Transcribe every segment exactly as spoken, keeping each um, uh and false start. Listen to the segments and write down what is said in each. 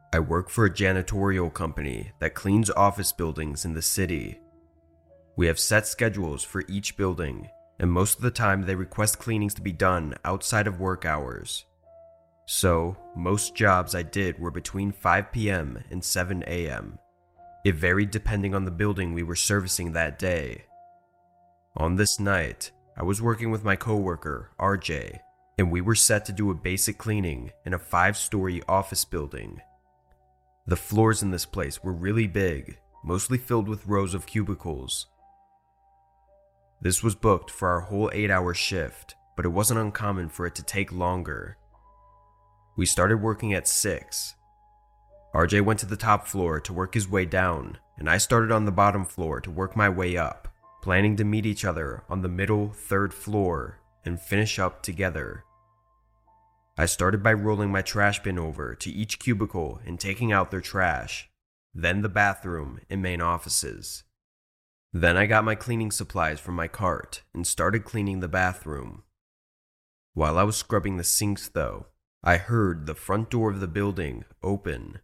I work for a janitorial company that cleans office buildings in the city. We have set schedules for each building, and most of the time they request cleanings to be done outside of work hours. So, most jobs I did were between five p.m. and seven a.m. It varied depending on the building we were servicing that day. On this night, I was working with my coworker, R J, and we were set to do a basic cleaning in a five-story office building. The floors in this place were really big, mostly filled with rows of cubicles. This was booked for our whole eight-hour shift, but it wasn't uncommon for it to take longer. We started working at six. R J went to the top floor to work his way down, and I started on the bottom floor to work my way up, planning to meet each other on the middle third floor and finish up together. I started by rolling my trash bin over to each cubicle and taking out their trash, then the bathroom and main offices. Then I got my cleaning supplies from my cart and started cleaning the bathroom. While I was scrubbing the sinks though, I heard the front door of the building open.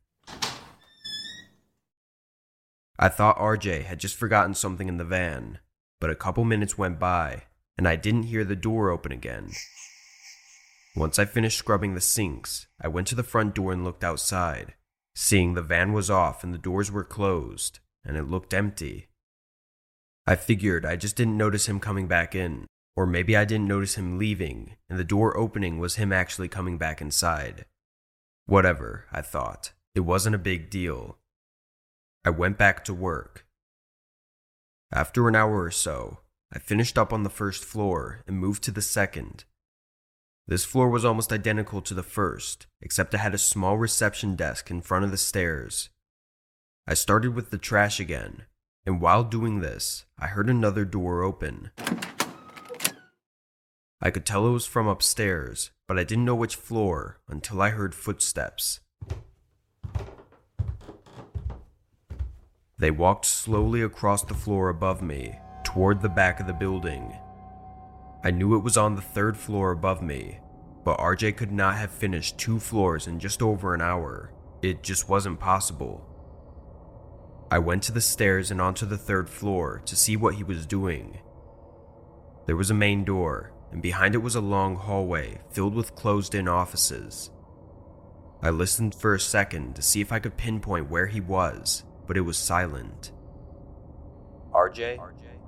I thought R J had just forgotten something in the van, but a couple minutes went by and I didn't hear the door open again. Once I finished scrubbing the sinks, I went to the front door and looked outside, seeing the van was off and the doors were closed, and it looked empty. I figured I just didn't notice him coming back in, or maybe I didn't notice him leaving, and the door opening was him actually coming back inside. Whatever, I thought. It wasn't a big deal. I went back to work. After an hour or so, I finished up on the first floor and moved to the second. This floor was almost identical to the first, except it had a small reception desk in front of the stairs. I started with the trash again, and while doing this, I heard another door open. I could tell it was from upstairs, but I didn't know which floor until I heard footsteps. They walked slowly across the floor above me, toward the back of the building. I knew it was on the third floor above me, but R J could not have finished two floors in just over an hour. It just wasn't possible. I went to the stairs and onto the third floor to see what he was doing. There was a main door, and behind it was a long hallway filled with closed-in offices. I listened for a second to see if I could pinpoint where he was, but it was silent. R J?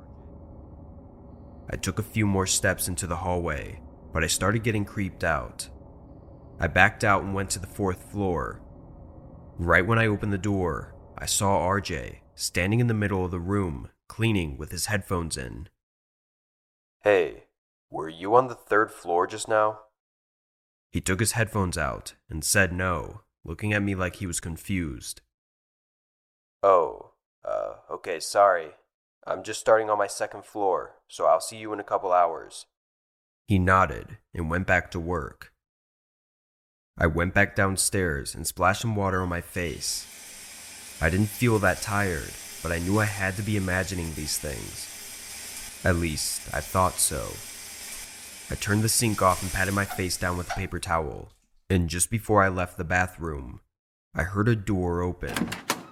I took a few more steps into the hallway, but I started getting creeped out. I backed out and went to the fourth floor. Right when I opened the door, I saw R J standing in the middle of the room, cleaning with his headphones in. Hey, were you on the third floor just now? He took his headphones out and said no, looking at me like he was confused. Oh, uh, okay, sorry. I'm just starting on my second floor, so I'll see you in a couple hours. He nodded and went back to work. I went back downstairs and splashed some water on my face. I didn't feel that tired, but I knew I had to be imagining these things. At least, I thought so. I turned the sink off and patted my face down with a paper towel, and just before I left the bathroom, I heard a door open.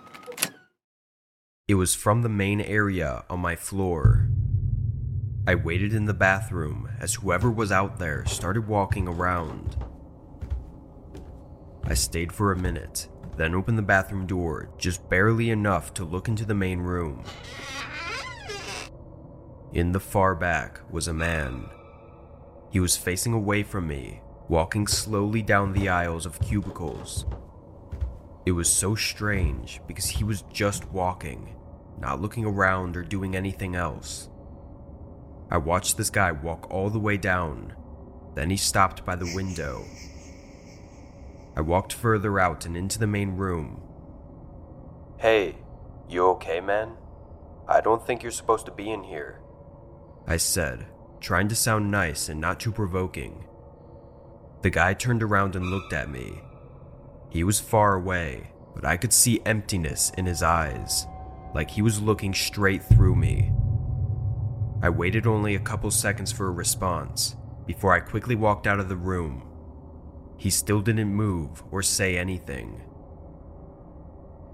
It was from the main area on my floor. I waited in the bathroom as whoever was out there started walking around. I stayed for a minute, then opened the bathroom door just barely enough to look into the main room. In the far back was a man. He was facing away from me, walking slowly down the aisles of cubicles. It was so strange because he was just walking, not looking around or doing anything else. I watched this guy walk all the way down, then he stopped by the window. I walked further out and into the main room. Hey, you okay, man? I don't think you're supposed to be in here, I said, trying to sound nice and not too provoking. The guy turned around and looked at me. He was far away, but I could see emptiness in his eyes, like he was looking straight through me. I waited only a couple seconds for a response, before I quickly walked out of the room. He still didn't move or say anything.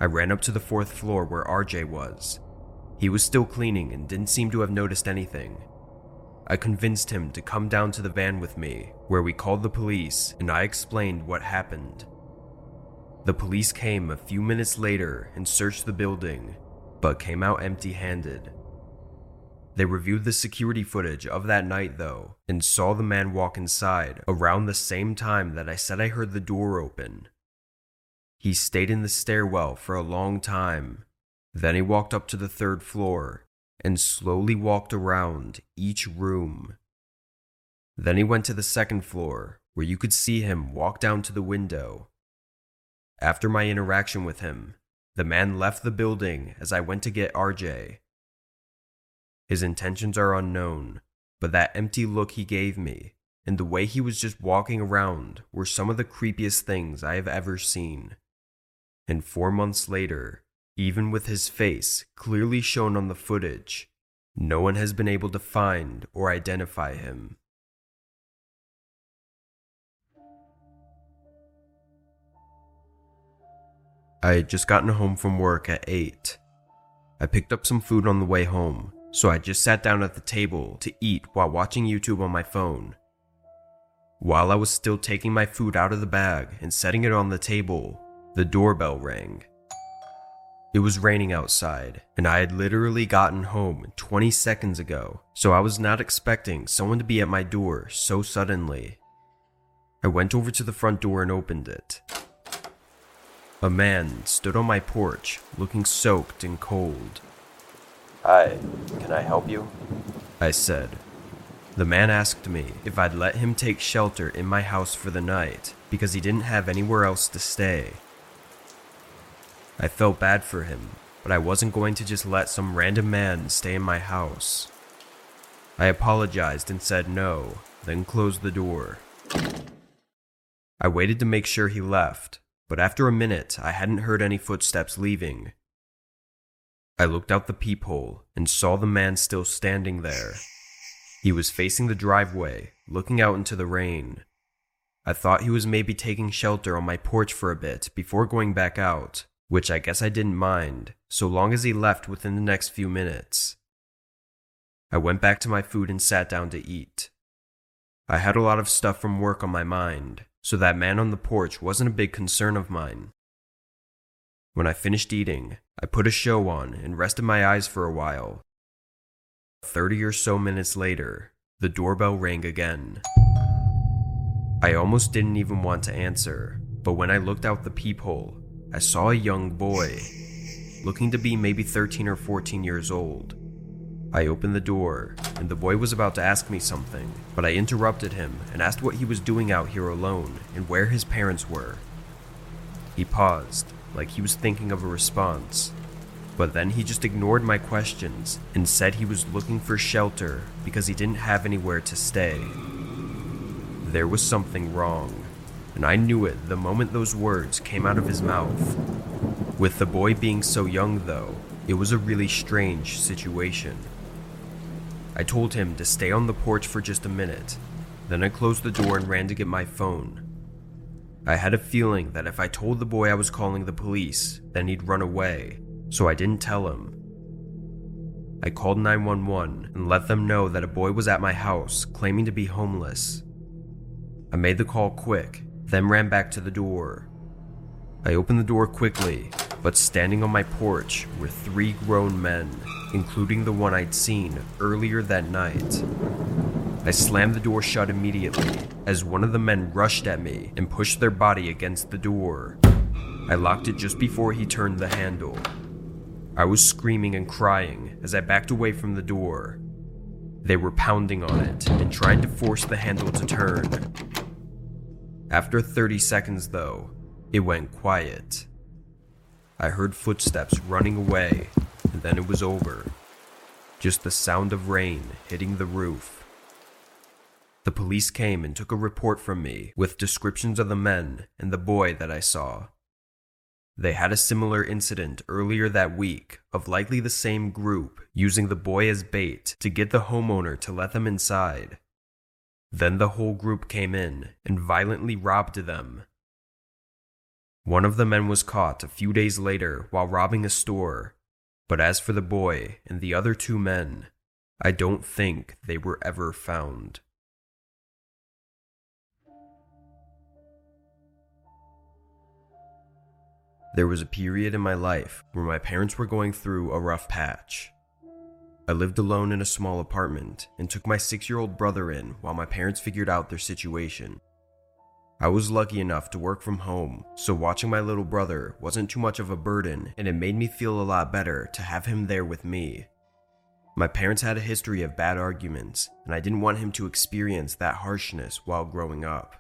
I ran up to the fourth floor where R J was. He was still cleaning and didn't seem to have noticed anything. I convinced him to come down to the van with me, where we called the police and I explained what happened. The police came a few minutes later and searched the building, but came out empty-handed. They reviewed the security footage of that night though, and saw the man walk inside around the same time that I said I heard the door open. He stayed in the stairwell for a long time. Then he walked up to the third floor and slowly walked around each room. Then he went to the second floor, where you could see him walk down to the window. After my interaction with him, the man left the building as I went to get R J. His intentions are unknown, but that empty look he gave me and the way he was just walking around were some of the creepiest things I have ever seen. And four months later, even with his face clearly shown on the footage, no one has been able to find or identify him. I had just gotten home from work at eight. I picked up some food on the way home, so I just sat down at the table to eat while watching YouTube on my phone. While I was still taking my food out of the bag and setting it on the table, the doorbell rang. It was raining outside, and I had literally gotten home twenty seconds ago, so I was not expecting someone to be at my door so suddenly. I went over to the front door and opened it. A man stood on my porch, looking soaked and cold. "Hi, can I help you?" I said. The man asked me if I'd let him take shelter in my house for the night because he didn't have anywhere else to stay. I felt bad for him, but I wasn't going to just let some random man stay in my house. I apologized and said no, then closed the door. I waited to make sure he left, but after a minute I hadn't heard any footsteps leaving. I looked out the peephole and saw the man still standing there. He was facing the driveway, looking out into the rain. I thought he was maybe taking shelter on my porch for a bit before going back out, which I guess I didn't mind, so long as he left within the next few minutes. I went back to my food and sat down to eat. I had a lot of stuff from work on my mind, so that man on the porch wasn't a big concern of mine. When I finished eating, I put a show on and rested my eyes for a while. Thirty or so minutes later, the doorbell rang again. I almost didn't even want to answer, but when I looked out the peephole, I saw a young boy, looking to be maybe thirteen or fourteen years old. I opened the door, and the boy was about to ask me something, but I interrupted him and asked what he was doing out here alone and where his parents were. He paused, like he was thinking of a response, but then he just ignored my questions and said he was looking for shelter because he didn't have anywhere to stay. There was something wrong, and I knew it the moment those words came out of his mouth. With the boy being so young though, it was a really strange situation. I told him to stay on the porch for just a minute, then I closed the door and ran to get my phone. I had a feeling that if I told the boy I was calling the police, then he'd run away, so I didn't tell him. I called nine one one and let them know that a boy was at my house claiming to be homeless. I made the call quick, then ran back to the door. I opened the door quickly, but standing on my porch were three grown men, including the one I'd seen earlier that night. I slammed the door shut immediately as one of the men rushed at me and pushed their body against the door. I locked it just before he turned the handle. I was screaming and crying as I backed away from the door. They were pounding on it and trying to force the handle to turn. After thirty seconds though, it went quiet. I heard footsteps running away, and then it was over. Just the sound of rain hitting the roof. The police came and took a report from me with descriptions of the men and the boy that I saw. They had a similar incident earlier that week of likely the same group using the boy as bait to get the homeowner to let them inside. Then the whole group came in and violently robbed them. One of the men was caught a few days later while robbing a store, but as for the boy and the other two men, I don't think they were ever found. There was a period in my life where my parents were going through a rough patch. I lived alone in a small apartment and took my six-year-old brother in while my parents figured out their situation. I was lucky enough to work from home, so watching my little brother wasn't too much of a burden, and it made me feel a lot better to have him there with me. My parents had a history of bad arguments, and I didn't want him to experience that harshness while growing up.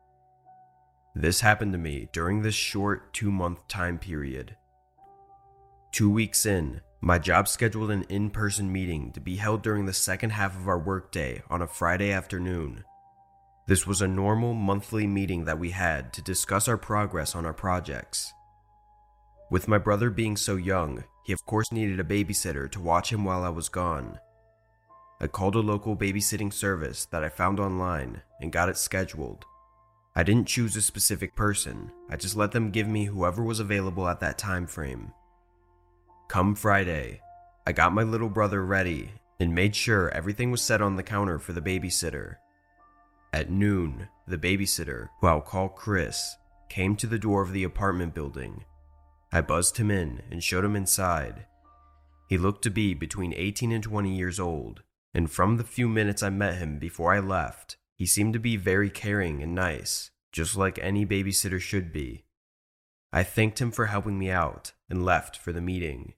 This happened to me during this short two-month time period. Two weeks in, my job scheduled an in-person meeting to be held during the second half of our workday on a Friday afternoon. This was a normal monthly meeting that we had to discuss our progress on our projects. With my brother being so young, he of course needed a babysitter to watch him while I was gone. I called a local babysitting service that I found online and got it scheduled. I didn't choose a specific person, I just let them give me whoever was available at that time frame. Come Friday, I got my little brother ready and made sure everything was set on the counter for the babysitter. At noon, the babysitter, who I'll call Chris, came to the door of the apartment building. I buzzed him in and showed him inside. He looked to be between eighteen and twenty years old, and from the few minutes I met him before I left, he seemed to be very caring and nice, just like any babysitter should be. I thanked him for helping me out and left for the meeting.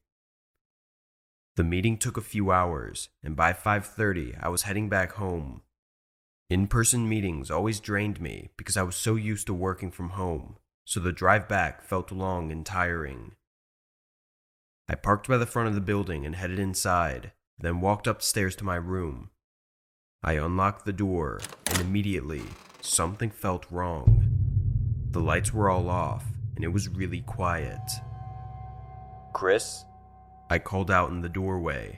The meeting took a few hours, and by five thirty I was heading back home. In-person meetings always drained me because I was so used to working from home, so the drive back felt long and tiring. I parked by the front of the building and headed inside, then walked upstairs to my room. I unlocked the door, and immediately, something felt wrong. The lights were all off, and it was really quiet. "Chris?" I called out in the doorway.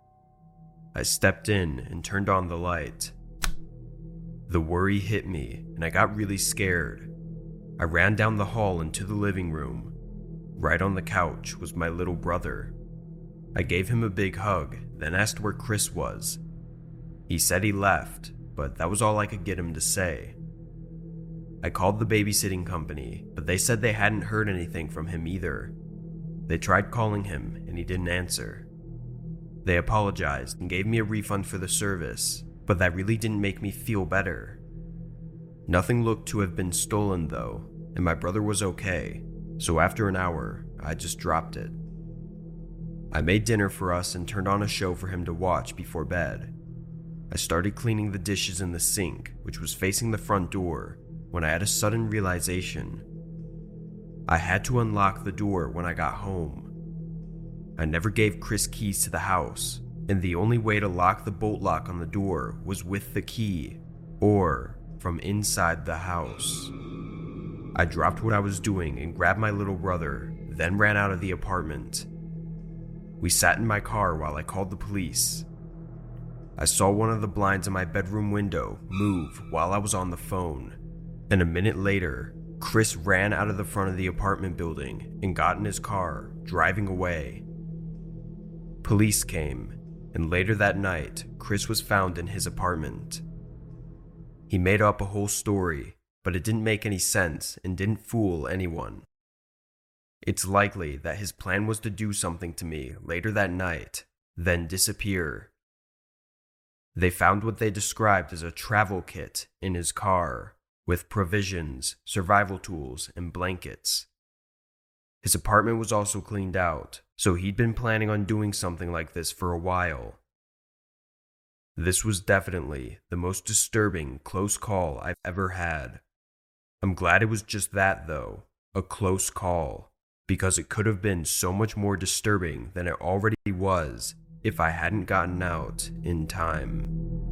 I stepped in and turned on the light. The worry hit me, and I got really scared. I ran down the hall into the living room. Right on the couch was my little brother. I gave him a big hug, then asked where Chris was. He said he left, but that was all I could get him to say. I called the babysitting company, but they said they hadn't heard anything from him either. They tried calling him, and he didn't answer. They apologized and gave me a refund for the service, but that really didn't make me feel better. Nothing looked to have been stolen though, and my brother was okay, so after an hour, I just dropped it. I made dinner for us and turned on a show for him to watch before bed. I started cleaning the dishes in the sink, which was facing the front door, when I had a sudden realization. I had to unlock the door when I got home. I never gave Chris keys to the house, and the only way to lock the bolt lock on the door was with the key, or from inside the house. I dropped what I was doing and grabbed my little brother, then ran out of the apartment. We sat in my car while I called the police. I saw one of the blinds in my bedroom window move while I was on the phone, and a minute later, Chris ran out of the front of the apartment building and got in his car, driving away. Police came, and later that night, Chris was found in his apartment. He made up a whole story, but it didn't make any sense and didn't fool anyone. It's likely that his plan was to do something to me later that night, then disappear. They found what they described as a travel kit in his car, with provisions, survival tools, and blankets. His apartment was also cleaned out, so he'd been planning on doing something like this for a while. This was definitely the most disturbing close call I've ever had. I'm glad it was just that though, a close call, because it could have been so much more disturbing than it already was if I hadn't gotten out in time.